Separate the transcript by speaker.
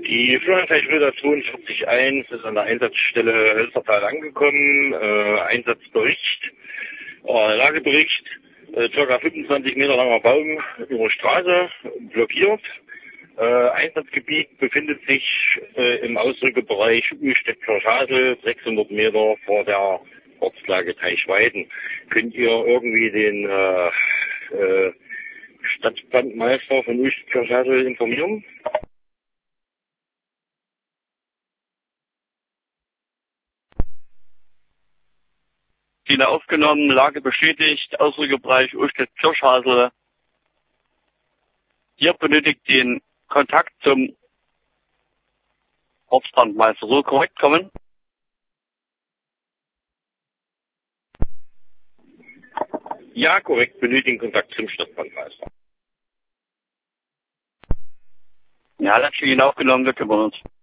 Speaker 1: Die Führerscheinschilder 42.1 ist an der Einsatzstelle Hölzertal angekommen. Einsatzbericht, Lagebericht, ca. 25 Meter langer Baum über Straße, blockiert. Einsatzgebiet befindet sich im Ausrückebereich Uhlstedt-Kirchhasel, 600 Meter vor der Ortslage Teichweiden. Könnt ihr irgendwie den Stadtbrandmeister von Uhlstedt-Kirchhasel informieren?
Speaker 2: Ziele aufgenommen, Lage bestätigt, Ausrückebereich Uhlstedt-Kirchhasel. Ihr benötigt den Kontakt zum Ortsbrandmeister. So korrekt kommen?
Speaker 1: Ja, korrekt, benötigen Kontakt zum Stadtbrandmeister.
Speaker 2: Ja, das ist Ihnen aufgenommen, wir kümmern uns.